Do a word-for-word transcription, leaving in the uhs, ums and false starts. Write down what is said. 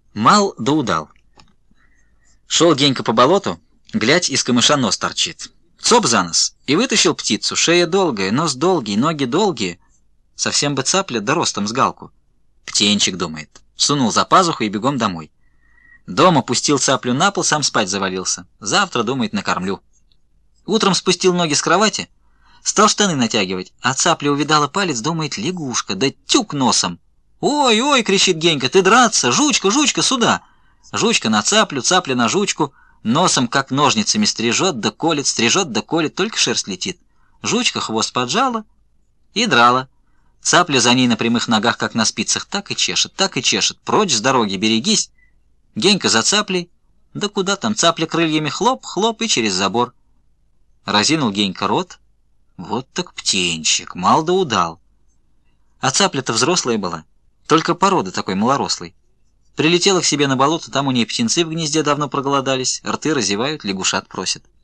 Мал да удал. Шел Генька по болоту, глядь, из камыша нос торчит. Цоп за нос и вытащил птицу. Шея долгая, нос долгий, ноги долгие. Совсем бы цапля, да ростом с галку. Птенчик, думает. Сунул за пазуху и бегом домой. Дома пустил цаплю на пол, сам спать завалился. Завтра, думает, накормлю. Утром спустил ноги с кровати, стал штаны натягивать, а цапля увидала палец, думает, лягушка, да тюк носом. «Ой, ой!» — кричит Генька, «ты драться! Жучка, жучка, сюда!» Жучка на цаплю, цапля на жучку, носом как ножницами стрижет да колет, стрижет да колет, только шерсть летит. Жучка хвост поджала и драла. Цапля за ней на прямых ногах, как на спицах, так и чешет, так и чешет. Прочь с дороги, берегись. Генька за цаплей. Да куда там, цапля крыльями хлоп, хлоп и через забор. Разинул Генька рот. Вот так птенчик, мал да удал. А цапля-то взрослая была, только породы такой малорослой. Прилетела к себе на болото, там у нее птенцы в гнезде давно проголодались, рты разевают, лягушат просят.